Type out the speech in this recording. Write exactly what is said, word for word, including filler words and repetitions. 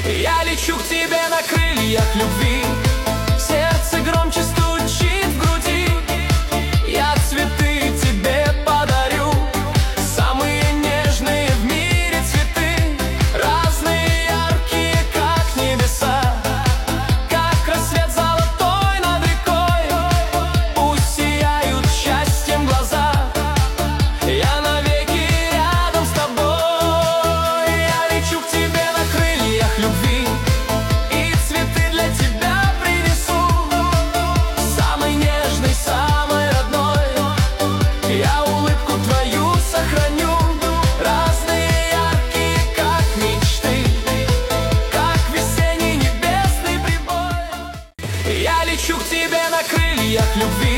Я лечу к тебе на крыльях любви, сердце громче стучит в груди. Я цветы тебе подарю, самые нежные в мире цветы, разные, яркие, как небеса, как рассвет золотой над рекой. Пусть сияют счастьем глаза, я навеки рядом с тобой. Я лечу к тебе на крыльях любви, и цветы для тебя принесу, самый нежный, самый родной. Я улыбку твою сохраню, разные, яркие, как мечты, как весенний небесный прибой. Я лечу к тебе на крыльях любви,